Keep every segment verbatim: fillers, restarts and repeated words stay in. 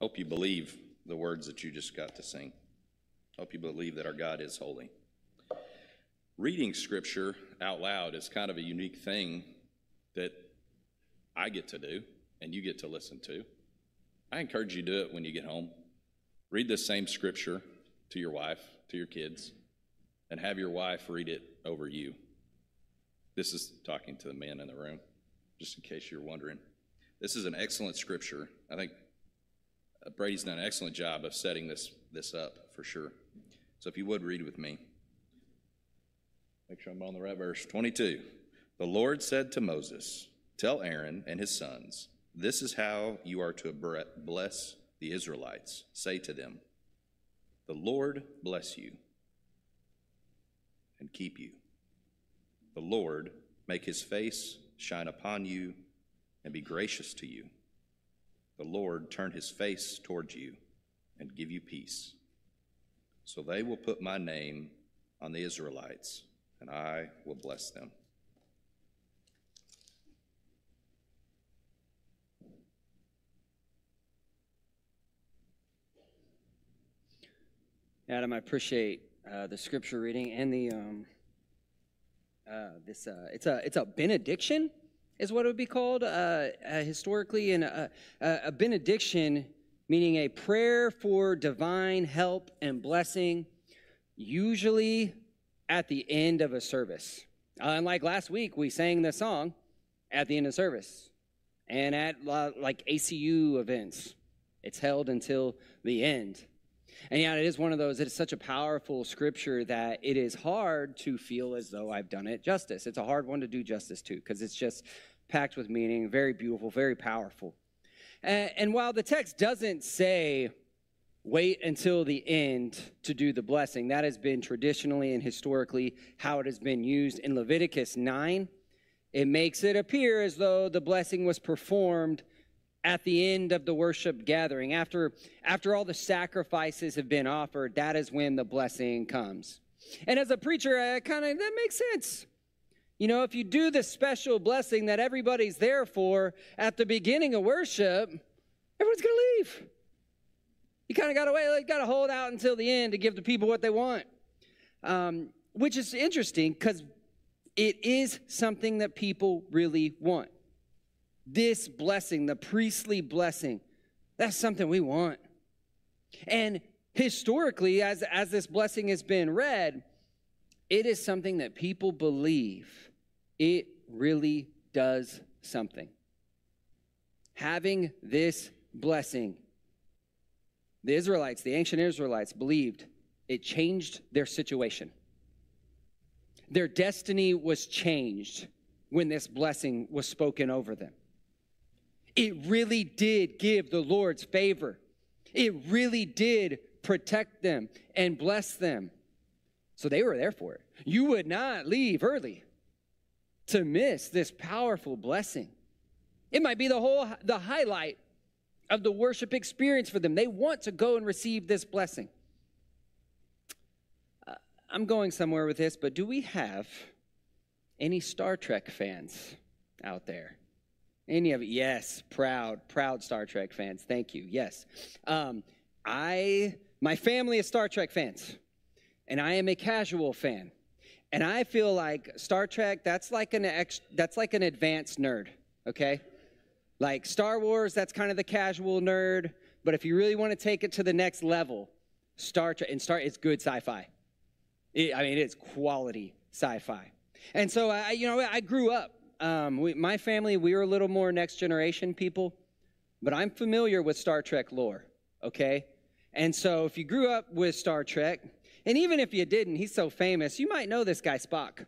hope you believe the words that you just got to sing. Hope you believe that our God is holy. Reading Scripture out loud is kind of a unique thing that I get to do and you get to listen to. I encourage you to do it when you get home. Read the same Scripture to your wife, to your kids, and have your wife read it over you. This is talking to the men in the room, just in case you're wondering. This is an excellent Scripture. I think Brady's done an excellent job of setting this, this up for sure. So if you would read with me. Make sure I'm on the right verse. twenty-two. The Lord said to Moses, "Tell Aaron and his sons, this is how you are to bless the Israelites. Say to them, the Lord bless you and keep you. The Lord make his face shine upon you and be gracious to you. The Lord turn his face towards you and give you peace. So they will put my name on the Israelites, and I will bless them." Adam, I appreciate uh, the scripture reading and the um, uh, this. Uh, it's a it's a benediction, is what it would be called uh, uh, historically, and a, a benediction meaning a prayer for divine help and blessing, usually at the end of a service. Uh, unlike last week, we sang the song at the end of service, and at uh, like A C U events, it's held until the end. And yeah, it is one of those, it is such a powerful scripture that it is hard to feel as though I've done it justice. It's a hard one to do justice to because it's just packed with meaning, very beautiful, very powerful. And, and while the text doesn't say, wait until the end to do the blessing, that has been traditionally and historically how it has been used. In Leviticus nine, it makes it appear as though the blessing was performed at the end of the worship gathering. After, after all the sacrifices have been offered, that is when the blessing comes. And as a preacher, I kind of, that makes sense. You know, if you do the special blessing that everybody's there for at the beginning of worship, everyone's going to leave. You kind of got to wait, you got to hold out until the end to give the people what they want. Um, which is interesting because it is something that people really want. This blessing, the priestly blessing, that's something we want. And historically, as, as this blessing has been read, it is something that people believe it really does something. Having this blessing, the Israelites, the ancient Israelites, believed it changed their situation. Their destiny was changed when this blessing was spoken over them. It really did give the Lord's favor. It really did protect them and bless them. So they were there for it. You would not leave early to miss this powerful blessing. It might be the whole, the highlight of the worship experience for them. They want to go and receive this blessing. Uh, I'm going somewhere with this, but do we have any Star Trek fans out there? Any of it? Yes, proud, proud Star Trek fans. Thank you. Yes. Um, I, my family is Star Trek fans, and I am a casual fan. And I feel like Star Trek, that's like an ex, that's like an advanced nerd, okay? Like Star Wars, that's kind of the casual nerd. But if you really want to take it to the next level, Star Trek, and Star, it's good sci-fi. It, I mean, it's quality sci-fi. And so, I, you know, I grew up. Um, we, my family, we were a little more next generation people, but I'm familiar with Star Trek lore, okay? And so if you grew up with Star Trek, and even if you didn't, he's so famous, you might know this guy, Spock.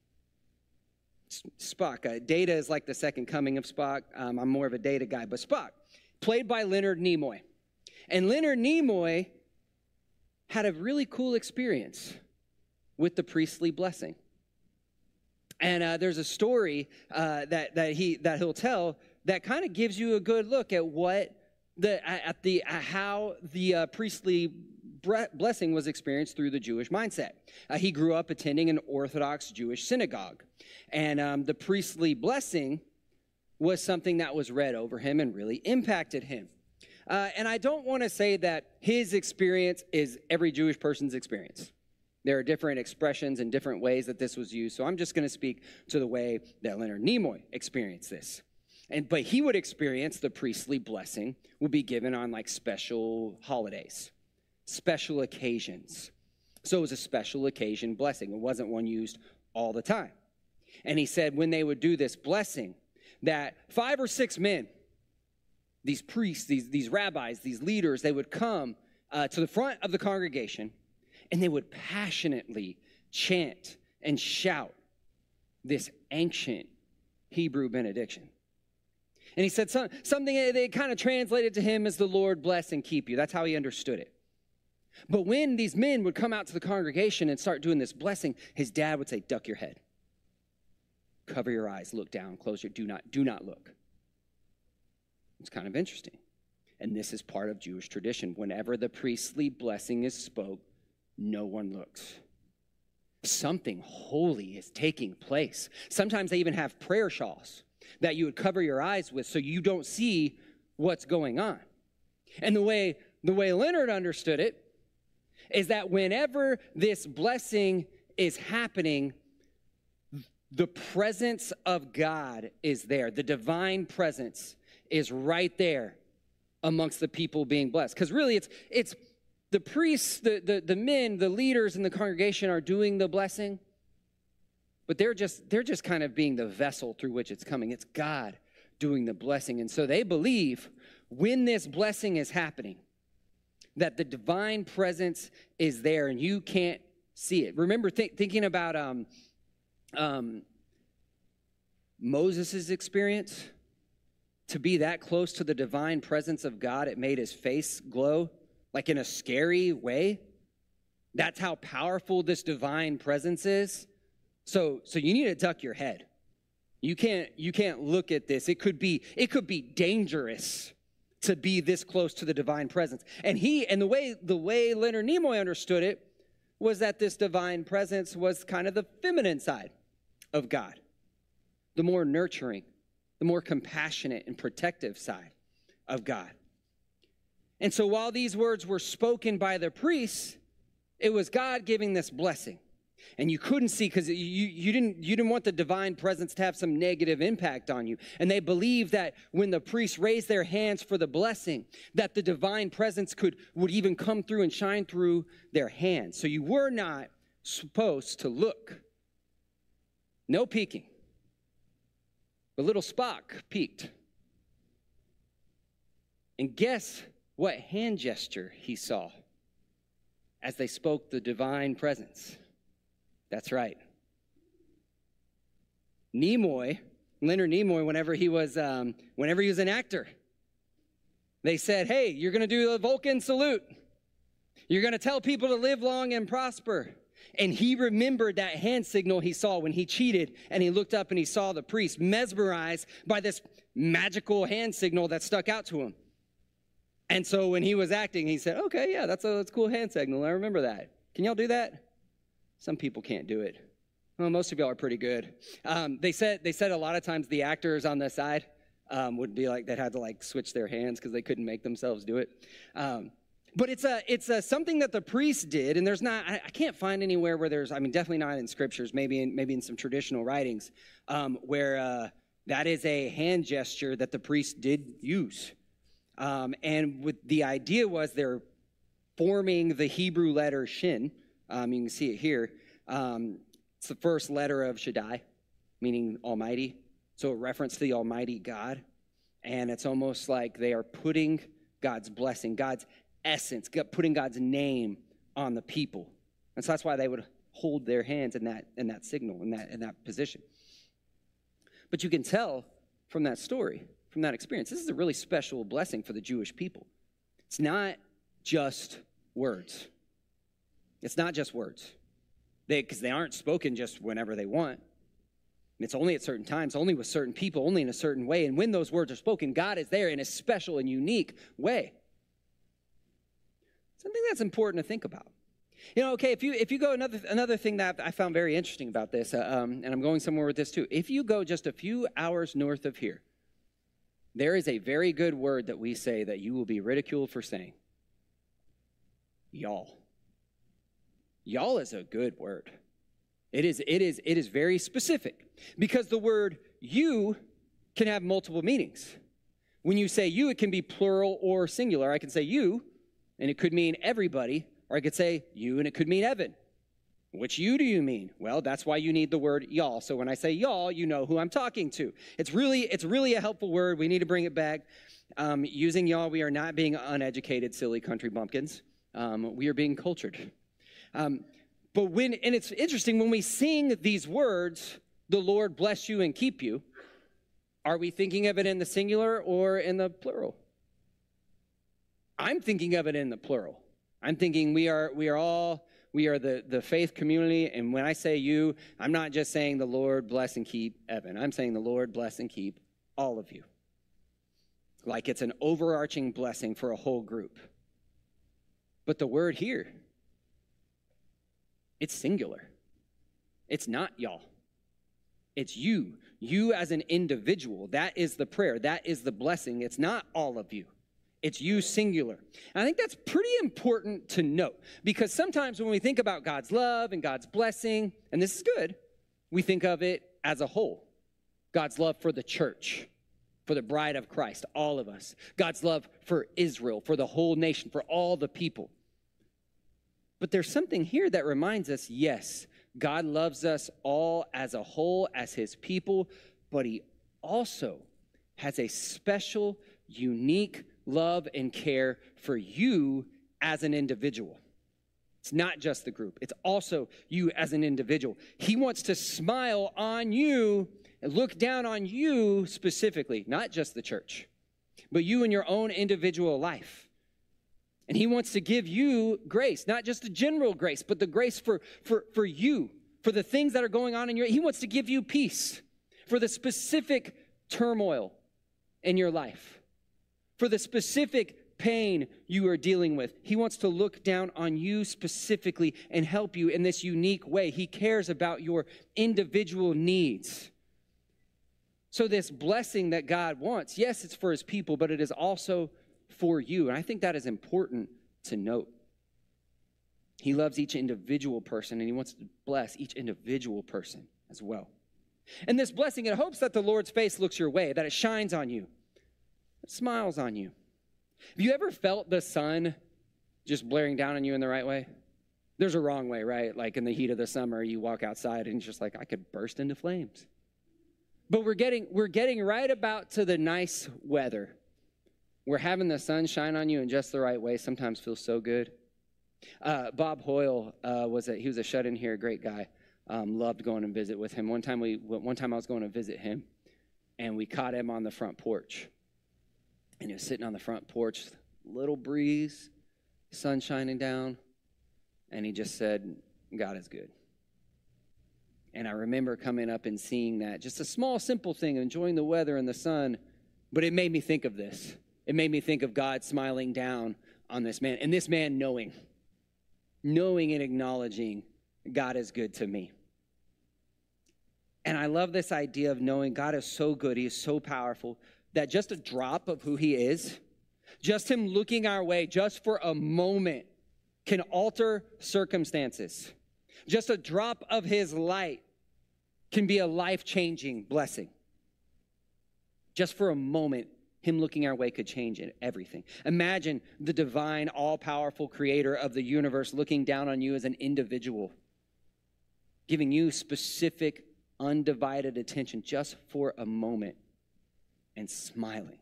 Spock. Uh, Data is like the second coming of Spock. Um, I'm more of a Data guy, but Spock, played by Leonard Nimoy. And Leonard Nimoy had a really cool experience with the priestly blessing. And uh, there's a story uh, that that he that he'll tell that kind of gives you a good look at what the at the uh, how the uh, priestly blessing was experienced through the Jewish mindset. Uh, he grew up attending an Orthodox Jewish synagogue, and um, the priestly blessing was something that was read over him and really impacted him. Uh, and I don't want to say that his experience is every Jewish person's experience. There are different expressions and different ways that this was used. So I'm just going to speak to the way that Leonard Nimoy experienced this. And but he would experience the priestly blessing would be given on like special holidays, special occasions. So it was a special occasion blessing. It wasn't one used all the time. And he said when they would do this blessing, that five or six men, these priests, these, these rabbis, these leaders, they would come uh, to the front of the congregation, and they would passionately chant and shout this ancient Hebrew benediction. And he said some, something they kind of translated to him as the Lord bless and keep you. That's how he understood it. But when these men would come out to the congregation and start doing this blessing, his dad would say, duck your head. Cover your eyes, look down, close your, do not, do not look. It's kind of interesting. And this is part of Jewish tradition. Whenever the priestly blessing is spoke, no one looks. Something holy is taking place. Sometimes they even have prayer shawls that you would cover your eyes with so you don't see what's going on. And the way, the way Leonard understood it is that whenever this blessing is happening, the presence of God is there. The divine presence is right there amongst the people being blessed. Because really, it's it's the priests, the, the, the men, the leaders in the congregation are doing the blessing, but they're just they're just kind of being the vessel through which it's coming. It's God doing the blessing. And so they believe when this blessing is happening, that the divine presence is there and you can't see it. Remember th- thinking about um, um, Moses' experience? To be that close to the divine presence of God, it made his face glow, like in a scary way. That's how powerful this divine presence is. So, so you need to duck your head. You can't, you can't look at this. It could be, it could be dangerous to be this close to the divine presence. And he, and the way, the way Leonard Nimoy understood it was that this divine presence was kind of the feminine side of God, the more nurturing, the more compassionate and protective side of God. And so while these words were spoken by the priests, it was God giving this blessing. And you couldn't see because you, you, didn't, you didn't want the divine presence to have some negative impact on you. And they believed that when the priests raised their hands for the blessing, that the divine presence could would even come through and shine through their hands. So you were not supposed to look. No peeking. But little Spock peeked. And guess what hand gesture he saw as they spoke the divine presence? That's right. Nimoy, Leonard Nimoy, whenever he was, um, whenever he was an actor, they said, hey, you're going to do the Vulcan salute. You're going to tell people to live long and prosper. And he remembered that hand signal he saw when he cheated, and he looked up and he saw the priest mesmerized by this magical hand signal that stuck out to him. And so when he was acting, he said, okay, yeah, that's a, that's a cool hand signal. I remember that. Can y'all do that? Some people can't do it. Well, most of y'all are pretty good. Um, they said they said a lot of times the actors on the side um, would be like, that had to like switch their hands because they couldn't make themselves do it. Um, But it's a it's a something that the priests did, and there's not I, I can't find anywhere where there's I mean definitely not in scriptures, maybe in maybe in some traditional writings, um, where uh, that is a hand gesture that the priests did use, um, and with the idea was they're forming the Hebrew letter Shin. Um, you can see it here. Um, it's the first letter of Shaddai, meaning Almighty, so a reference to the Almighty God, and it's almost like they are putting God's blessing, God's essence, putting God's name on the people. And so that's why they would hold their hands in that in that signal, in that in that position. But you can tell from that story, from that experience, this is a really special blessing for the Jewish people. It's not just words. It's not just words. They because they aren't spoken just whenever they want. It's only at certain times, only with certain people, only in a certain way. And when those words are spoken, God is there in a special and unique way. Something that's important to think about. You know, okay, if you if you go another another thing that I found very interesting about this, uh, um, and I'm going somewhere with this too. If you go just a few hours north of here, there is a very good word that we say that you will be ridiculed for saying. Y'all. Y'all is a good word. It is, it is, it is very specific because the word you can have multiple meanings. When you say you, it can be plural or singular. I can say you, and it could mean everybody, or I could say you, and it could mean Evan. Which you do you mean? Well, that's why you need the word y'all. So when I say y'all, you know who I'm talking to. It's really, it's really a helpful word. We need to bring it back. Um, using y'all, we are not being uneducated, silly country bumpkins. Um, we are being cultured. Um, but when, and it's interesting, when we sing these words, the Lord bless you and keep you, are we thinking of it in the singular or in the plural? I'm thinking of it in the plural. I'm thinking we are, we are all... We are the, the faith community, and when I say you, I'm not just saying the Lord bless and keep Evan. I'm saying the Lord bless and keep all of you. Like it's an overarching blessing for a whole group. But the word here, it's singular. It's not y'all. It's you. You as an individual. That is the prayer. That is the blessing. It's not all of you. It's you singular. And I think that's pretty important to note because sometimes when we think about God's love and God's blessing, and this is good, we think of it as a whole. God's love for the church, for the bride of Christ, all of us. God's love for Israel, for the whole nation, for all the people. But there's something here that reminds us, yes, God loves us all as a whole, as his people, but he also has a special, unique love and care for you as an individual. It's not just the group. It's also you as an individual. He wants to smile on you and look down on you specifically, not just the church, but you in your own individual life. And he wants to give you grace, not just the general grace, but the grace for, for, for you, for the things that are going on in your, he wants to give you peace for the specific turmoil in your life. For the specific pain you are dealing with. He wants to look down on you specifically and help you in this unique way. He cares about your individual needs. So this blessing that God wants, yes, it's for his people, but it is also for you. And I think that is important to note. He loves each individual person, and he wants to bless each individual person as well. And this blessing, it hopes that the Lord's face looks your way, that it shines on you. It smiles on you. Have you ever felt the sun just blaring down on you in the right way? There's a wrong way, right? Like in the heat of the summer, you walk outside and it's just like, I could burst into flames. But we're getting, we're getting right about to the nice weather. We're having the sun shine on you in just the right way. Sometimes feels so good. Uh, Bob Hoyle uh, was a, he was a shut-in here, great guy. Um, loved going and visit with him. One time we, one time I was going to visit him, and we caught him on the front porch. And he was sitting on the front porch, little breeze, sun shining down, and he just said, God is good. And I remember coming up and seeing that, just a small, simple thing, enjoying the weather and the sun, but it made me think of this. It made me think of God smiling down on this man, and this man knowing, knowing and acknowledging God is good to me. And I love this idea of knowing God is so good, he is so powerful, that just a drop of who he is, just him looking our way just for a moment can alter circumstances. Just a drop of his light can be a life-changing blessing. Just for a moment, him looking our way could change everything. Imagine the divine, all-powerful creator of the universe looking down on you as an individual, giving you specific, undivided attention just for a moment. And smiling.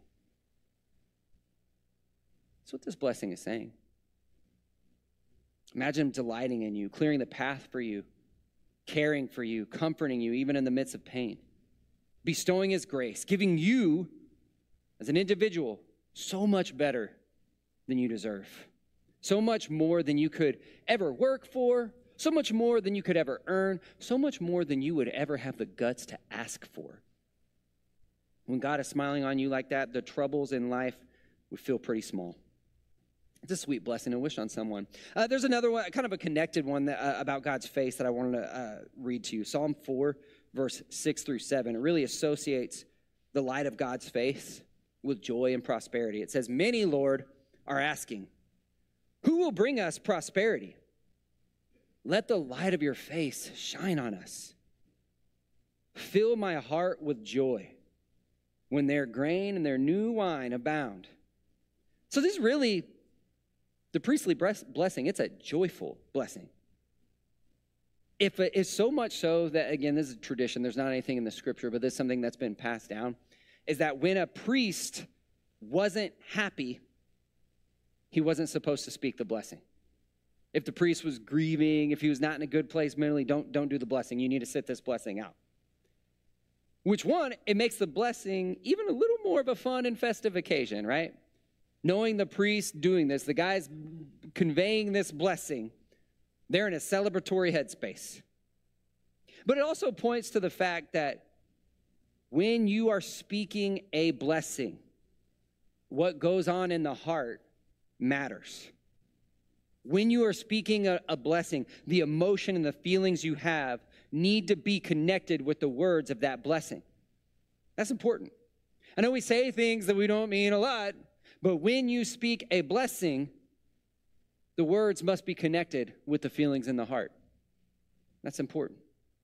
That's what this blessing is saying. Imagine him delighting in you, clearing the path for you, caring for you, comforting you, even in the midst of pain, bestowing his grace, giving you, as an individual, so much better than you deserve, so much more than you could ever work for, so much more than you could ever earn, so much more than you would ever have the guts to ask for. When God is smiling on you like that, the troubles in life would feel pretty small. It's a sweet blessing to wish on someone. Uh, there's another one, kind of a connected one that, uh, about God's face that I wanted to uh, read to you. Psalm four, verse six through seven. It really associates the light of God's face with joy and prosperity. It says, many, Lord, are asking, who will bring us prosperity? Let the light of your face shine on us. Fill my heart with joy when their grain and their new wine abound. So this is really the priestly blessing. It's a joyful blessing. If it's so much so that, again, this is a tradition. There's not anything in the scripture, but this is something that's been passed down, is that when a priest wasn't happy, he wasn't supposed to speak the blessing. If the priest was grieving, if he was not in a good place mentally, don't, don't do the blessing. You need to sit this blessing out. Which one, it makes the blessing even a little more of a fun and festive occasion, right? Knowing the priest doing this, the guy's conveying this blessing, they're in a celebratory headspace. But it also points to the fact that when you are speaking a blessing, what goes on in the heart matters. When you are speaking a, a blessing, the emotion and the feelings you have need to be connected with the words of that blessing. That's important. I know we say things that we don't mean a lot, but when you speak a blessing, the words must be connected with the feelings in the heart. That's important.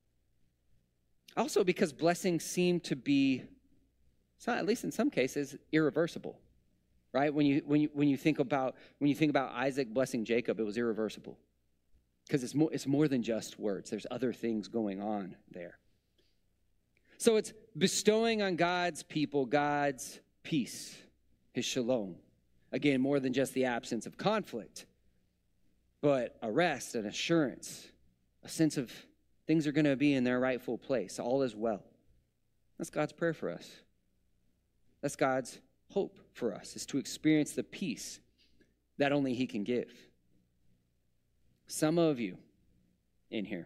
Also, because blessings seem to be, at least in some cases, irreversible. Right? When you when you when you think about when you think about Isaac blessing Jacob, it was irreversible. Because it's more it's more than just words. There's other things going on there. So it's bestowing on God's people God's peace, his shalom. Again, more than just the absence of conflict, but a rest, an assurance, a sense of things are going to be in their rightful place. All is well. That's God's prayer for us. That's God's hope for us, is to experience the peace that only he can give. Some of you in here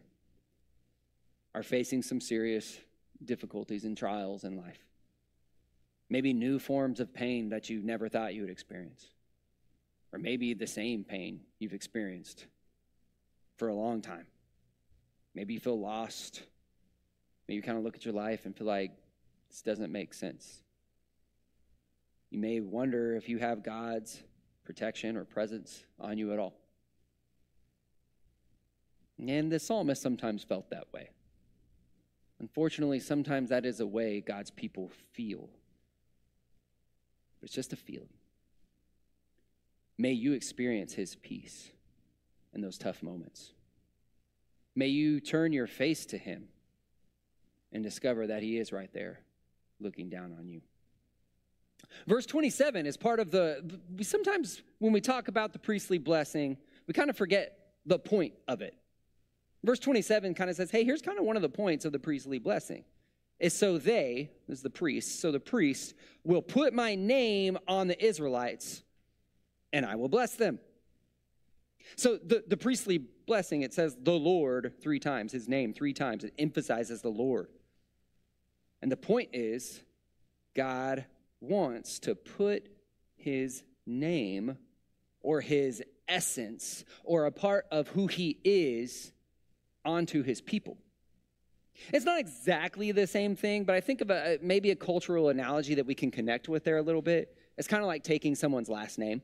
are facing some serious difficulties and trials in life. Maybe new forms of pain that you never thought you would experience. Or maybe the same pain you've experienced for a long time. Maybe you feel lost. Maybe you kind of look at your life and feel like this doesn't make sense. You may wonder if you have God's protection or presence on you at all. And the psalmist sometimes felt that way. Unfortunately, sometimes that is a way God's people feel. But it's just a feeling. May you experience his peace in those tough moments. May you turn your face to him and discover that he is right there looking down on you. Verse twenty-seven is part of the, sometimes when we talk about the priestly blessing, we kind of forget the point of it. Verse twenty-seven kind of says, hey, here's kind of one of the points of the priestly blessing. Is so they, this is the priests, so the priests will put my name on the Israelites and I will bless them. So the, the priestly blessing, it says the Lord three times, his name three times. It emphasizes the Lord. And the point is, God wants to put his name or his essence or a part of who he is onto his people. It's not exactly the same thing, but I think of a, maybe a cultural analogy that we can connect with there a little bit. It's kind of like taking someone's last name.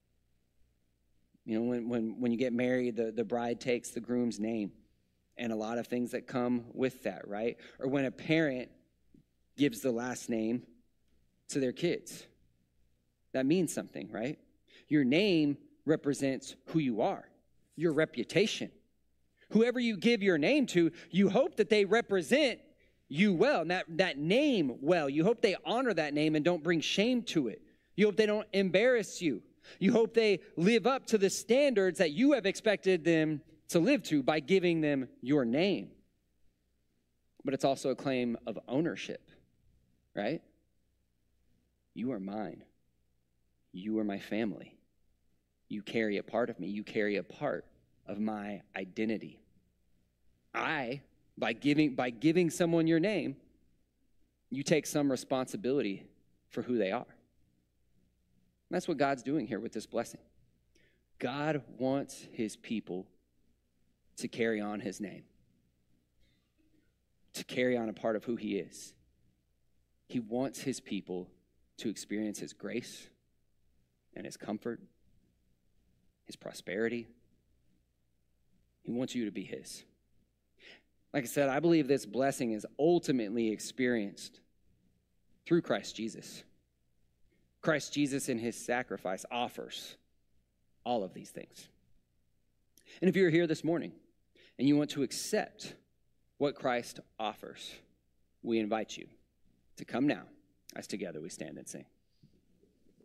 You know, when, when, when you get married, the, the bride takes the groom's name and a lot of things that come with that, right? Or when a parent gives the last name to their kids. That means something, right? Your name represents who you are, your reputation. Whoever you give your name to, you hope that they represent you well, and that, that name well. You hope they honor that name and don't bring shame to it. You hope they don't embarrass you. You hope they live up to the standards that you have expected them to live to by giving them your name. But it's also a claim of ownership, right? You are mine. You are my family. You carry a part of me. You carry a part of my identity. I, by giving, by giving someone your name, you take some responsibility for who they are. And that's what God's doing here with this blessing. God wants his people to carry on his name, to carry on a part of who he is. He wants his people to experience his grace and his comfort, his prosperity. He wants you to be his. Like I said, I believe this blessing is ultimately experienced through Christ Jesus. Christ Jesus in his sacrifice offers all of these things. And if you're here this morning and you want to accept what Christ offers, we invite you to come now as together we stand and sing.